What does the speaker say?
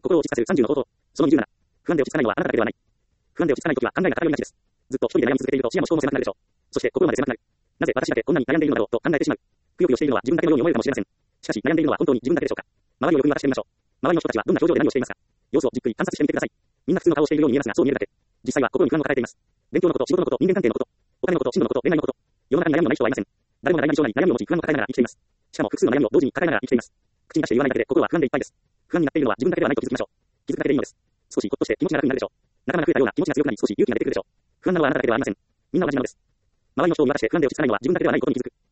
心を落ち着かせる30の法則。その27。不安で落ち着かないのはあなただけではない。不安で落ち着かないときは考えが偏りがちです。ずっと一人で悩み続けていると視野も思考も狭くなるでしょう。そして心まで狭くなる。なぜ私だけこんなに悩んでいるのだろうと考えてしまう。くよくよしているのは自分だけのように思えるかもしれません。しかし悩んでいるのは本当に自分だけでしょうか。周りをよく見渡してみましょう。周りの人たちはどんな表情で何をしていますか。様子をじっくり観察してみてください。みんな普通の顔をしているように見えますが、そう見えるだけ。実際は心に不安を抱えています。勉強のこと、仕事のこと、人間関係のこと、お金のこと、進路のこと、恋愛のこと。世の中に悩みのない人はいません。誰もが悩み症なり悩みを持ち不安を抱えながら生きています。しかも複数の悩みを同時に抱えながら生きています。口に出して言わないだけで心は不安でいっぱいです。不安になっているのは自分だけではないと気づきましょう。気づくだけでいいのです。少しほっとして気持ちが楽になるでしょう。仲間が増えたような気持ちが強くなり少し勇気が出てくるでしょう。不安なのはあなただけではありません。みんな同じなのです。周りの人を見渡して不安で落ち着かないのは自分だけではないことに気づく。